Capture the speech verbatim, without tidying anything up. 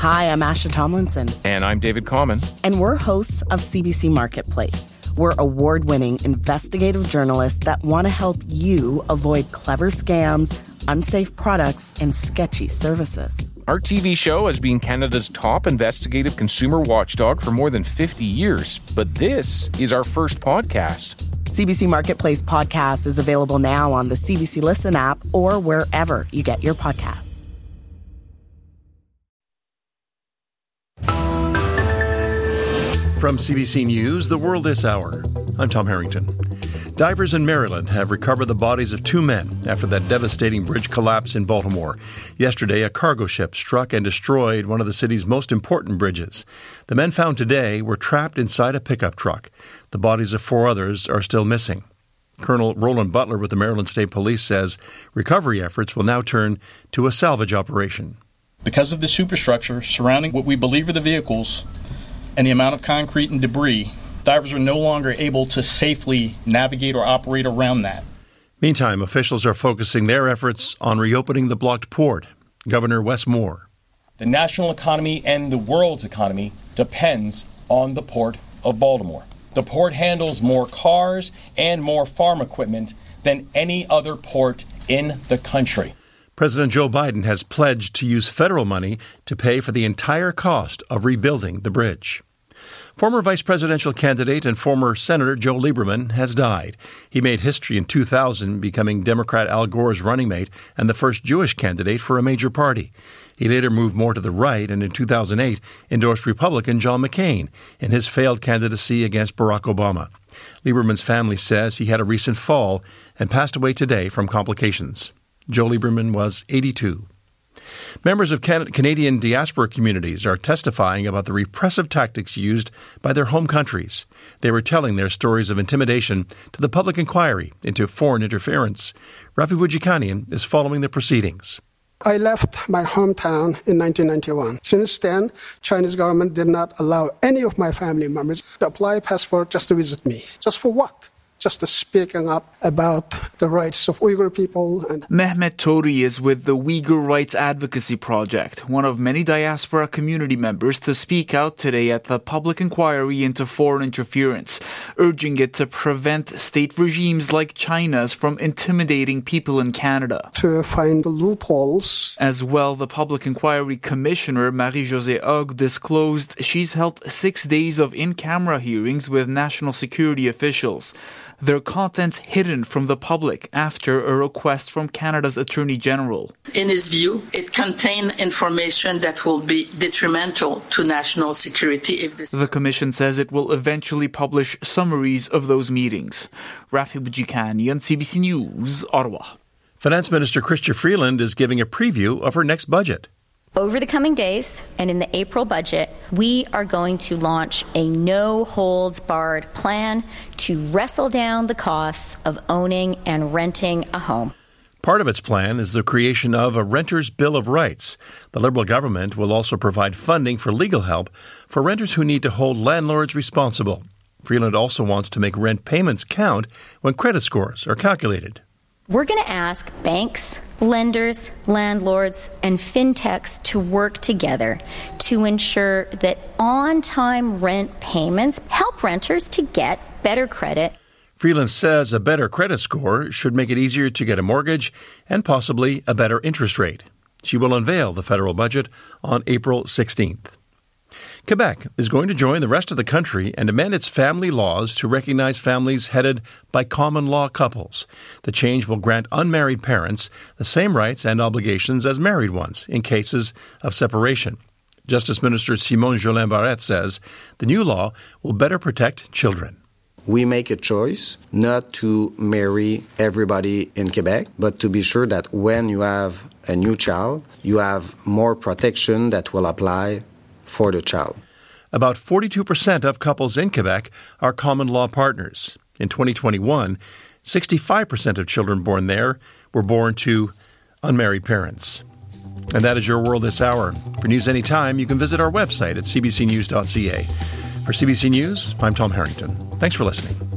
Hi, I'm Asha Tomlinson. And I'm David Common. And we're hosts of C B C Marketplace. We're award-winning investigative journalists that want to help you avoid clever scams, unsafe products, and sketchy services. Our T V show has been Canada's top investigative consumer watchdog for more than fifty years, but this is our first podcast. C B C Marketplace podcast is available now on the C B C Listen app or wherever you get your podcasts. From C B C News, The World This Hour, I'm Tom Harrington. Divers in Maryland have recovered the bodies of two men after that devastating bridge collapse in Baltimore. Yesterday, a cargo ship struck and destroyed one of the city's most important bridges. The men found today were trapped inside a pickup truck. The bodies of four others are still missing. Colonel Roland Butler with the Maryland State Police says recovery efforts will now turn to a salvage operation. Because of the superstructure surrounding what we believe are the vehicles and the amount of concrete and debris, divers are no longer able to safely navigate or operate around that. Meantime, officials are focusing their efforts on reopening the blocked port. Governor Wes Moore. The national economy and the world's economy depends on the Port of Baltimore. The port handles more cars and more farm equipment than any other port in the country. President Joe Biden has pledged to use federal money to pay for the entire cost of rebuilding the bridge. Former vice presidential candidate and former Senator Joe Lieberman has died. He made history in two thousand, becoming Democrat Al Gore's running mate and the first Jewish candidate for a major party. He later moved more to the right and in two thousand eight endorsed Republican John McCain in his failed candidacy against Barack Obama. Lieberman's family says he had a recent fall and passed away today from complications. Joe Lieberman was eighty-two. Members of Can- Canadian diaspora communities are testifying about the repressive tactics used by their home countries. They were telling their stories of intimidation to the public inquiry into foreign interference. Rafi Boudjikanian is following the proceedings. I left my hometown in nineteen ninety-one. Since then, Chinese government did not allow any of my family members to apply a passport just to visit me. Just for what? Just to speaking up about the rights of Uyghur people. And Mehmet Tori is with the Uyghur Rights Advocacy Project, one of many diaspora community members to speak out today at the public inquiry into foreign interference, urging it to prevent state regimes like China's from intimidating people in Canada. To find loopholes. As well, the public inquiry commissioner, Marie-Josée Hogg, disclosed she's held six days of in-camera hearings with national security officials. Their contents hidden from the public after a request from Canada's Attorney General. In his view, it contained information that will be detrimental to national security if this... The Commission says it will eventually publish summaries of those meetings. Rafi Boudjikanian, C B C News, Ottawa. Finance Minister Chrystia Freeland is giving a preview of her next budget. Over the coming days and in the April budget, we are going to launch a no-holds-barred plan to wrestle down the costs of owning and renting a home. Part of its plan is the creation of a Renter's Bill of Rights. The Liberal government will also provide funding for legal help for renters who need to hold landlords responsible. Freeland also wants to make rent payments count when credit scores are calculated. We're going to ask banks, lenders, landlords, and fintechs to work together to ensure that on-time rent payments help renters to get better credit. Freeland says a better credit score should make it easier to get a mortgage and possibly a better interest rate. She will unveil the federal budget on April sixteenth. Quebec is going to join the rest of the country and amend its family laws to recognize families headed by common law couples. The change will grant unmarried parents the same rights and obligations as married ones in cases of separation. Justice Minister Simone Jolin Barrette says the new law will better protect children. We make a choice not to marry everybody in Quebec, but to be sure that when you have a new child, you have more protection that will apply for the child. About forty-two percent of couples in Quebec are common law partners. In twenty twenty-one, sixty-five percent of children born there were born to unmarried parents. And that is your world this hour. For news anytime, you can visit our website at c b c news dot c a. For C B C News, I'm Tom Harrington. Thanks for listening.